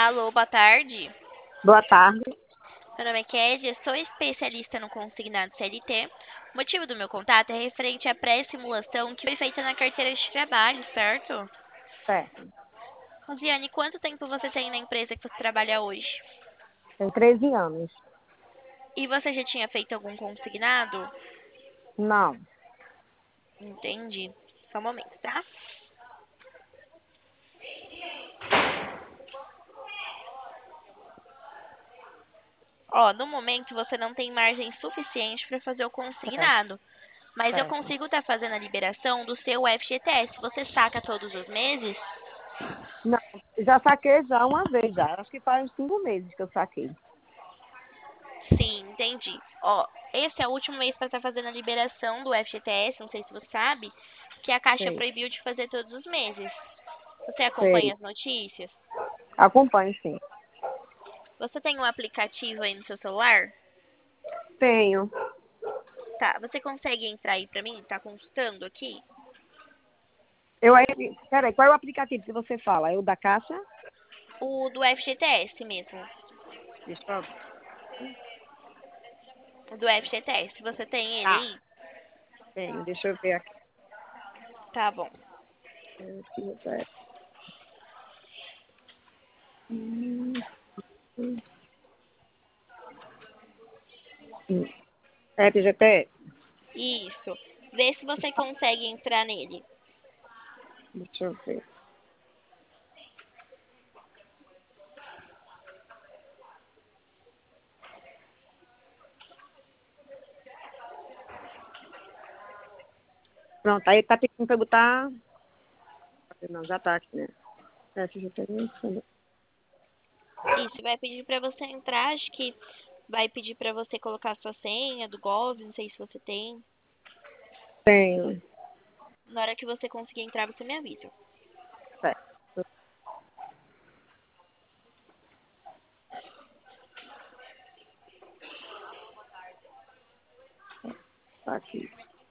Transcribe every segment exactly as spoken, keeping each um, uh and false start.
Alô, boa tarde. Boa tarde. Meu nome é Kédia, sou especialista no consignado C L T. O motivo do meu contato é referente à pré-simulação que foi feita na carteira de trabalho, certo? Certo. Rosiane, quanto tempo você tem na empresa que você trabalha hoje? Tem treze anos. E você já tinha feito algum consignado? Não. Entendi. Só um momento, tá? Ó, no momento você não tem margem suficiente para fazer o Certo. consignado, mas eu Certo. consigo estar fazendo a liberação do seu F G T S. Você saca todos os meses? Não. Já saquei já uma vez já. Acho que faz uns cinco meses que eu saquei. Sim, entendi. Ó, esse é o último mês para estar fazendo a liberação do F G T S, não sei se você sabe, que a Caixa Sei. proibiu de fazer todos os meses. Você acompanha Sei. as notícias? Acompanho, sim. Você tem um aplicativo aí no seu celular? Tenho. Tá, você consegue entrar aí pra mim? Tá constando aqui? Eu aí. Peraí, qual é o aplicativo que você fala? É o da Caixa? O do F G T S mesmo. Deixa eu... O do F G T S. Você tem ele Ah, aí? tenho. Deixa eu ver aqui. Tá bom. Hum, hum, hum. F G T S? Isso. Vê se você consegue entrar nele. Deixa eu ver. Pronto, aí tá pedindo pra eu botar. Não, já tá aqui, né? F G T S. Isso, vai pedir pra você entrar, acho que vai pedir pra você colocar a sua senha do Gov, não sei se você tem. Tenho. Na hora que você conseguir entrar, você me avisa. Certo. Tá aqui.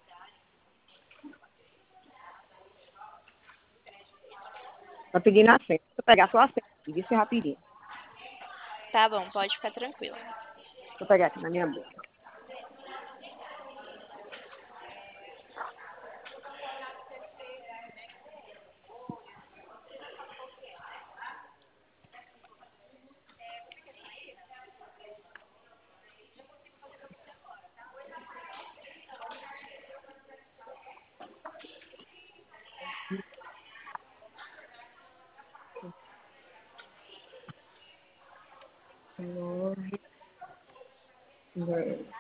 Tá pedindo a senha. Deixa eu pegar só a senha. Diz rapidinho. Tá bom, pode ficar tranquilo. Deixa eu pegar aqui na minha boca. Nove, dez.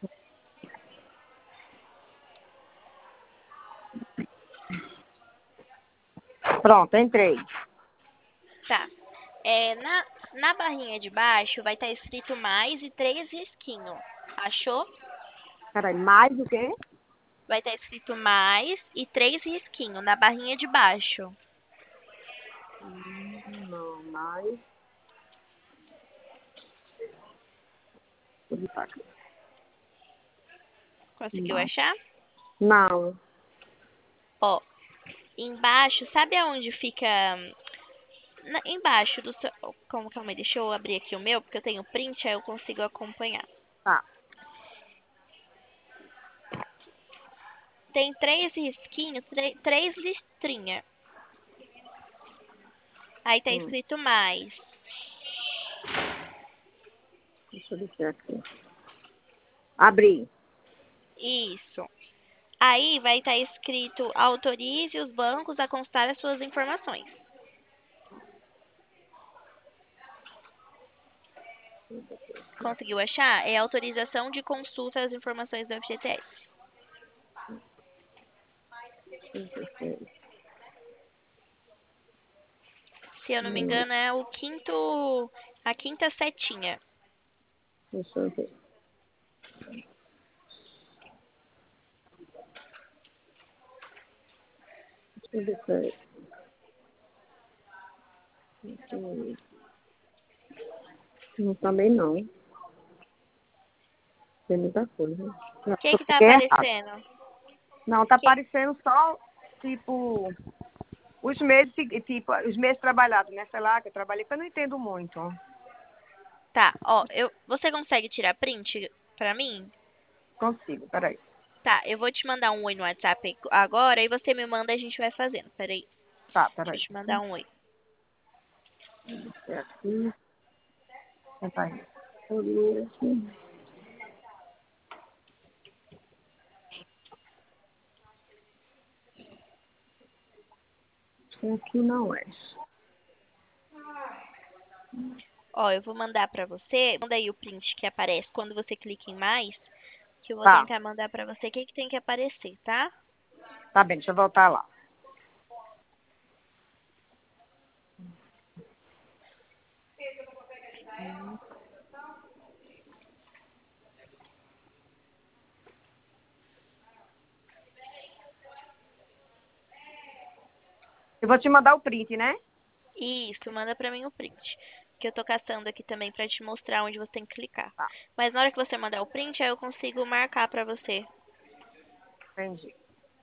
Pronto, entrei. Tá. É, na, na barrinha de baixo vai estar escrito mais e três risquinhos. Achou? Peraí, mais o quê? Vai estar escrito mais e três risquinhos na barrinha de baixo. Hum, Não, mais. Vou botar aqui. Conseguiu Mais. achar? Não. Ó, embaixo, sabe aonde fica... Na- embaixo do seu... Como, calma aí, deixa eu abrir aqui o meu, porque eu tenho print, aí eu consigo acompanhar. Tá. Tem três risquinhos, tre- três listrinhas. Aí tá Hum, escrito mais. deixa eu descer aqui. Abri. Isso. Aí vai estar escrito autorize os bancos a constar as suas informações. Conseguiu achar? É autorização de consulta das informações do F G T S. Se eu não me Hum, engano, é o quinto, a quinta setinha. Deixa eu ver. Deixa eu ver. Hum, Não, também não. Tem muita coisa. O Não, que eu que tá peguei errado. aparecendo? Não, tá Que... aparecendo só, tipo, o os meses, tipo, os meses trabalhados, né? Sei lá, que eu trabalhei, que eu não entendo muito. Tá, ó, eu, você consegue tirar print pra mim? Consigo, peraí. Tá, eu vou te mandar um oi no WhatsApp agora e você me manda e a gente vai fazendo. Peraí, Tá, deixa eu peraí. te mandar um oi. É aqui. Senta aí. Isso. Aqui não é. Ó, eu vou mandar pra você. Manda aí o print que aparece quando você clica em mais, que eu vou Tá, tentar mandar pra você o que que tem que aparecer, tá? tá bem, deixa eu voltar lá. Eu vou te mandar o print, né? Isso, manda pra mim o print. Que eu tô caçando aqui também pra te mostrar onde você tem que clicar. Tá, Mas na hora que você mandar o print, aí eu consigo marcar pra você. entendi.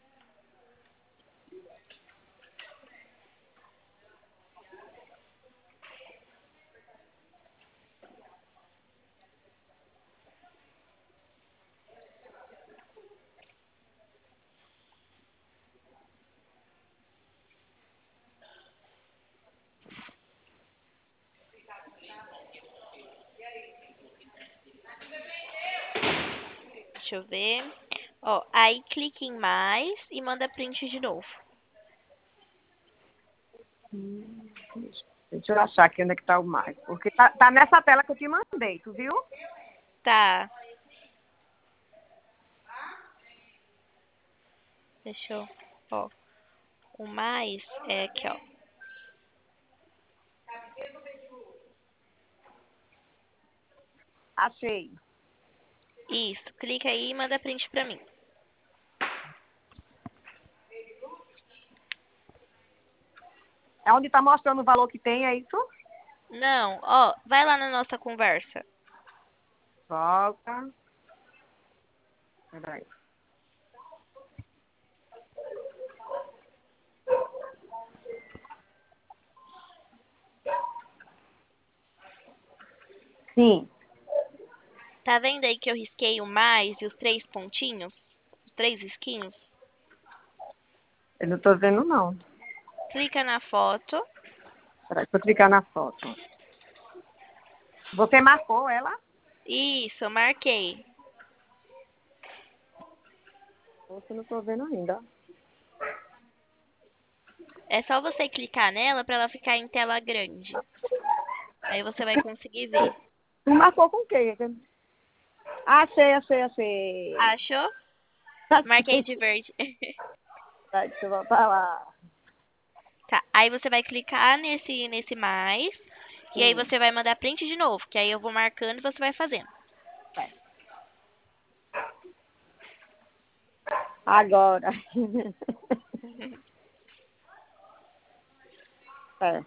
Deixa eu ver. Ó, aí clique em mais e manda print de novo. Deixa eu achar aqui onde é que tá o mais. Porque tá, tá nessa tela que eu te mandei, tu viu? Tá. Deixa eu. Ó, o mais é aqui, ó. Achei. Isso, clica aí e manda print pra mim. É onde tá mostrando o valor que tem, é isso? Não, ó, vai lá na nossa conversa. Volta. Peraí. Sim. Tá vendo aí que eu risquei o mais e os três pontinhos? Os três risquinhos? Eu não tô vendo, não. Clica na foto. Peraí, deixa eu clicar na foto. Você marcou ela? Isso, eu marquei. Você não tô vendo ainda. É só você clicar nela pra ela ficar em tela grande. Aí você vai conseguir ver. Tu marcou com o quê? Achei, achei, achei. Achou? Marquei de verde. Peraí, deixa eu voltar lá. Tá, aí você vai clicar nesse, nesse mais. E aí Sim. você vai mandar print de novo. Que aí eu vou marcando e você vai fazendo. É. Agora. É.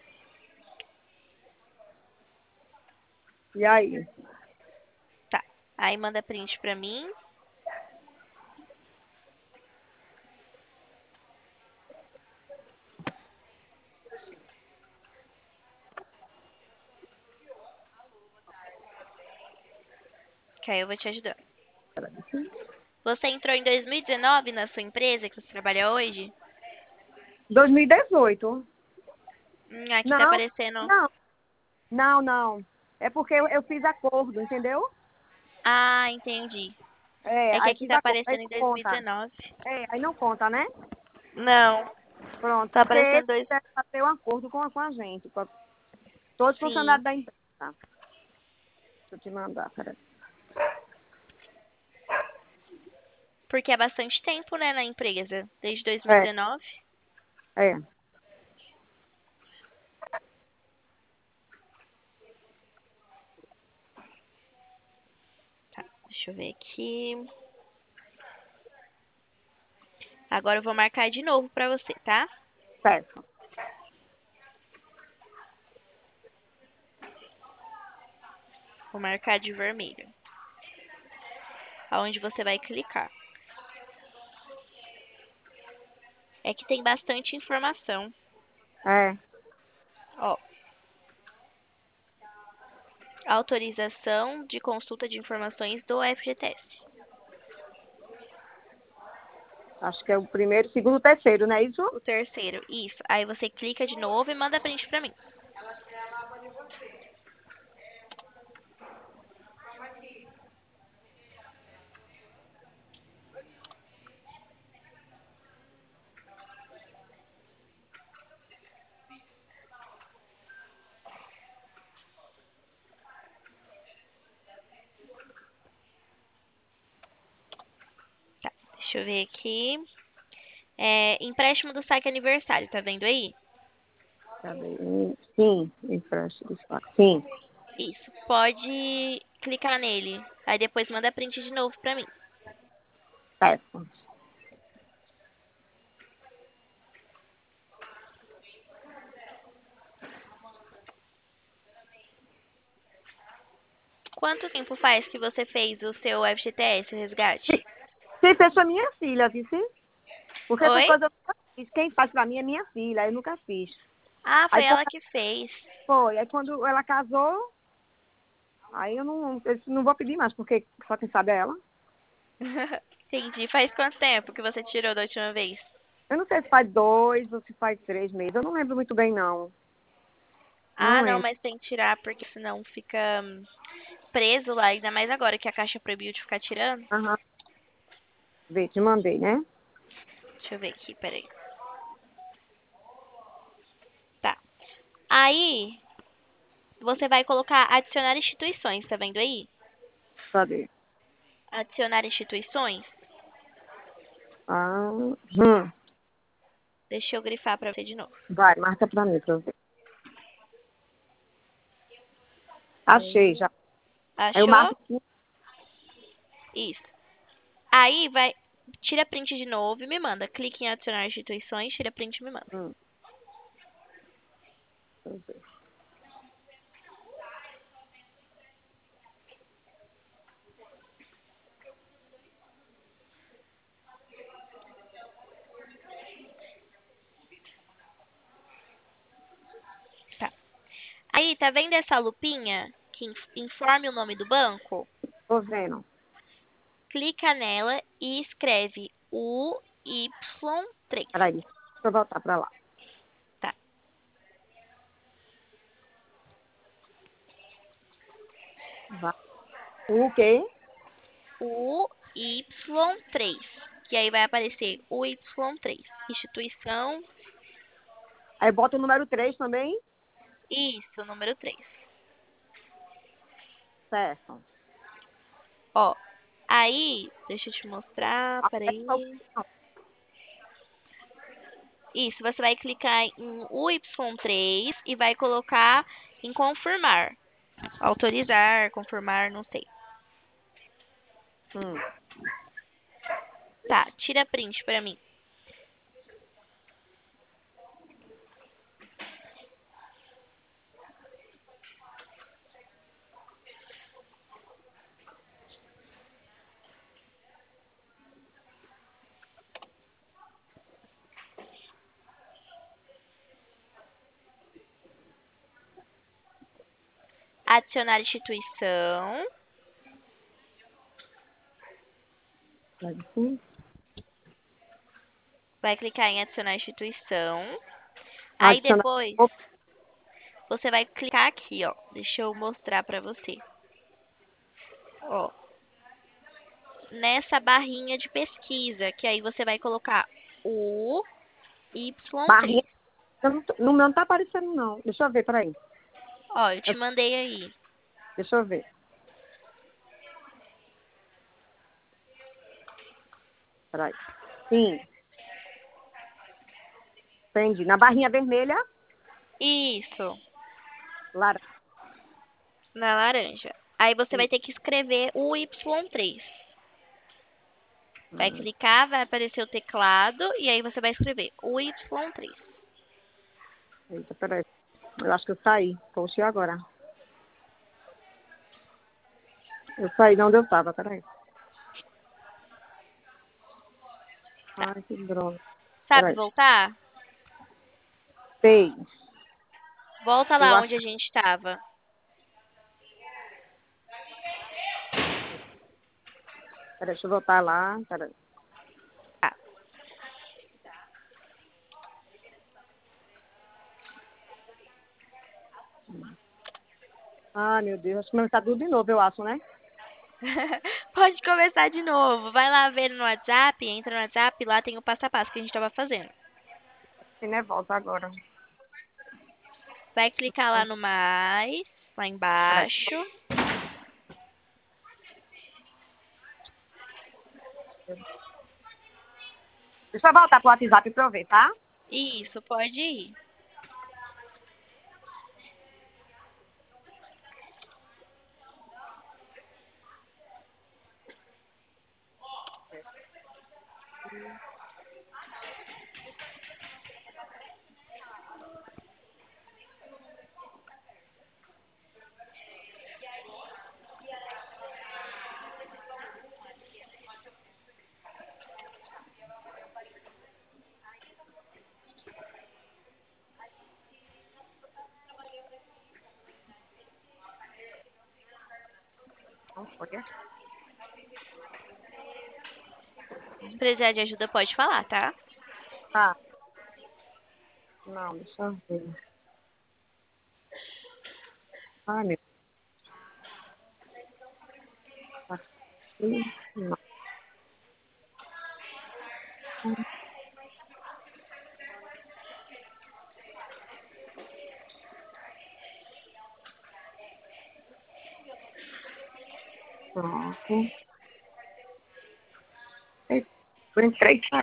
E aí? Tá. Aí manda print pra mim. Que aí eu vou te ajudando. Você entrou em dois mil e dezenove na sua empresa que você trabalha hoje? dois mil e dezoito. Hum, aqui tá Não, aparecendo. não, não, não. É porque eu, eu fiz acordo, entendeu? Ah, entendi. É, É que aí aqui fiz tá acordo. Aí aparecendo em não conta. dois mil e dezenove. É, aí não conta, né? Não, Pronto, tá porque aparecendo eles dois. devem fazer um acordo com, com a gente, com a- todos os Sim, funcionários da empresa. Deixa eu te mandar, peraí. porque é bastante tempo, né, na empresa. Desde É, dois mil e dezenove. é. Tá, deixa eu ver aqui. Agora eu vou marcar de novo pra você, tá? Certo. Vou marcar de vermelho. Aonde você vai clicar. É que tem bastante informação. É, Ó, autorização de consulta de informações do F G T S. acho que é o primeiro, segundo, terceiro, não é isso? O terceiro, isso. Aí você clica de novo e manda print pra mim. Tá, deixa eu ver aqui. É, empréstimo do saque aniversário, tá vendo aí? Cadê? Sim, empréstimo. Sim, Isso. Pode clicar nele. Aí depois manda print de novo pra mim. certo. Quanto tempo faz que você fez o seu F G T S, o resgate? Quem fez foi minha filha, viu? Sim? Porque essas Oi? coisas eu nunca fiz. Quem faz pra mim é minha filha, eu nunca fiz. Ah, foi Aí quando ela que fez. foi, aí quando ela casou, aí eu não, eu disse, não vou pedir mais, porque só quem sabe é ela. Entendi. Faz quanto tempo que você tirou da última vez? Eu não sei se faz dois ou se faz três meses. Eu não lembro muito bem, não. Não Ah, não, lembro. mas tem que tirar porque senão fica hum, preso lá, ainda mais agora que a caixa proibiu de ficar tirando. Aham. Vê, te mandei, né? Deixa eu ver aqui, peraí. Tá. Aí, você vai colocar adicionar instituições, tá vendo aí? Cadê? Adicionar instituições. Ah, hum. Deixa eu grifar pra você de novo. Vai, marca pra mim, pra eu ver. Achei, Um. já. Aí eu Achou? marco aqui. Isso. Aí vai, tira print de novo e me manda. Clique em adicionar instituições, tira print e me manda. Hum. Deixa eu ver. Tá. Aí, tá vendo essa lupinha que in- informe o nome do banco? Tô vendo. Clica nela e escreve U Y três. Peraí, deixa eu voltar pra lá. Tá. Vai. O quê? U Y três. Que aí vai aparecer U Y três. Instituição. Aí bota o número três também? Isso, número três. Certo. Ó. Aí, deixa eu te mostrar, Aperta o... peraí. Não, Isso, você vai clicar em U Y três e vai colocar em confirmar. Autorizar, confirmar, não sei. hum. Tá, tira print pra mim. Adicionar instituição. Peraí, sim. Vai clicar em adicionar instituição. Aí Adicionar. depois Opa, você vai clicar aqui, ó. Deixa eu mostrar pra você. Ó, nessa barrinha de pesquisa, que aí você vai colocar o Y três. barrinha. Eu não tô- No meu não tá aparecendo, não. Deixa eu ver, peraí. Ó, eu te Eu- mandei aí. Deixa eu ver. Peraí. Sim, entendi. Na barrinha vermelha, Isso, laranja. na laranja. Aí você vai ter que escrever o Y três. Vai Hum, clicar, vai aparecer o teclado e aí você vai escrever o Y três. Eita, peraí. Eu acho que eu saí. Poxa, e agora? Eu saí de onde eu tava, peraí. Tá. Ai, que droga. Sabe Peraí. voltar? Sei. Volta Eu lá acho. onde a gente estava. Peraí, deixa eu voltar lá. Peraí. Tá. Ah, meu Deus. Acho que começar tudo de novo, eu acho, né? Pode começar de novo. Vai lá ver no WhatsApp, entra no WhatsApp, lá tem o passo a passo que a gente estava fazendo. Tem né? Volta agora. Vai clicar lá no mais, lá Peraí. embaixo. Deixa eu voltar pro WhatsApp pra eu ver, tá? Isso, pode ir. Não foi aqui. Se precisar de ajuda, pode falar, tá? Tá. Não, deixa eu ver. Ah, meu Deus. Não. Pronto. Eu entrei, tá?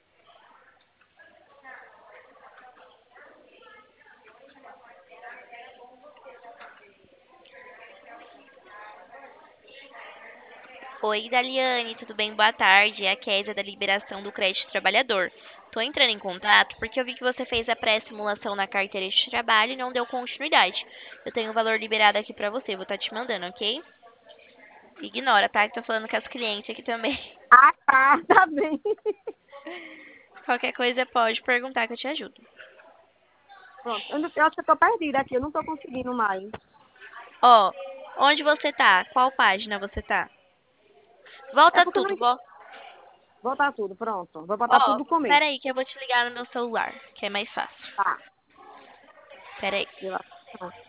Oi, Daliane, tudo bem? Boa tarde. É a Kézia da Liberação do Crédito Trabalhador. Tô entrando em contato porque eu vi que você fez a pré-simulação na carteira de trabalho e não deu continuidade. Eu tenho o valor liberado aqui pra você, vou estar te mandando, ok? Ignora, tá? Que tô falando com as clientes aqui também. Ah, tá, tá bem. Qualquer coisa pode perguntar que eu te ajudo. Pronto. Eu, não- eu acho que eu tô perdida aqui, eu não tô conseguindo mais. Ó, onde você tá? Qual página você tá? É Volta porque eu tudo, não. vo... Vou botar tudo, pronto. Vou botar tudo Ó, do começo. pera aí que eu vou te ligar no meu celular, que é mais fácil. Tá. Pera aí. Eu acho que não.